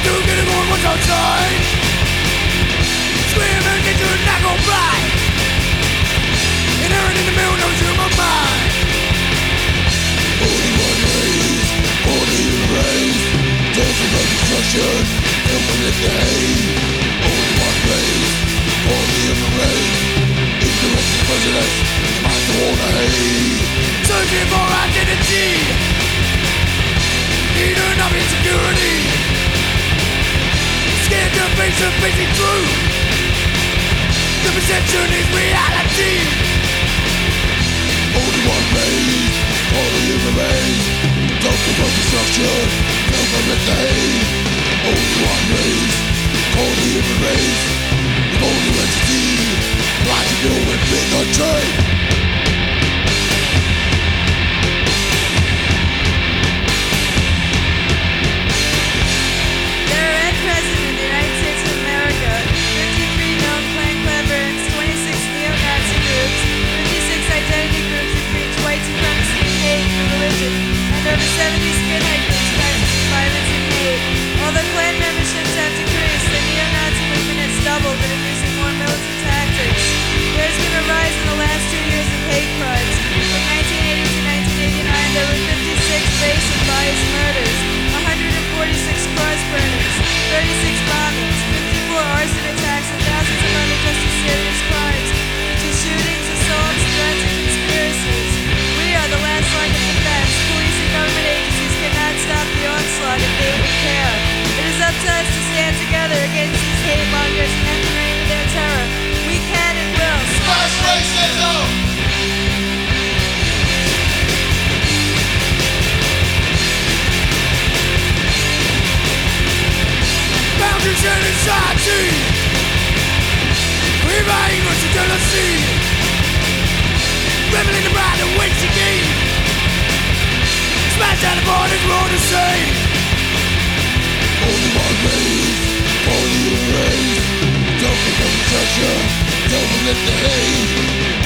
to get it on what's outside. Screaming into a knuckle blind. Inherent in the middle of human mind. Only one race, only human race. Total of destruction, infinite day. Only one race, only human race. Ignorance and prejudice, minds of all the hate. Searching for identity. Needing of insecurity. Scared to face the basic truth. The perception is reality. Only one race, only human race. Total of destruction, infinite day. Only one race, only human race. The only entity, trying to deal with being unchained. And over 70 skinhead groups practicing violence and hate. Although Klan memberships have decreased, the neo-Nazi movement has doubled and is using more militant tactics. There's been a rise in the last 2 years of hate crimes. From 1980 to 1989, there were 56 race and bias murders, 146 cross burnings, 36 bombings, 54 arson attacks, and thousands of other just as serious crimes, such as shootings, assaults, threats, and conspiracies. We are the last line of defense. Police and government agencies cannot stop the onslaught if they would care. It is up to us to stand together against these hate mongers and end the reign of their terror. We can and will smash racism! Boundaries and anxiety. Reviving us to jealousy. Reveling the pride of which you gain. Smash out the borders, we're all the same. Only one race, only human race. Don't become structure, don't let the hate.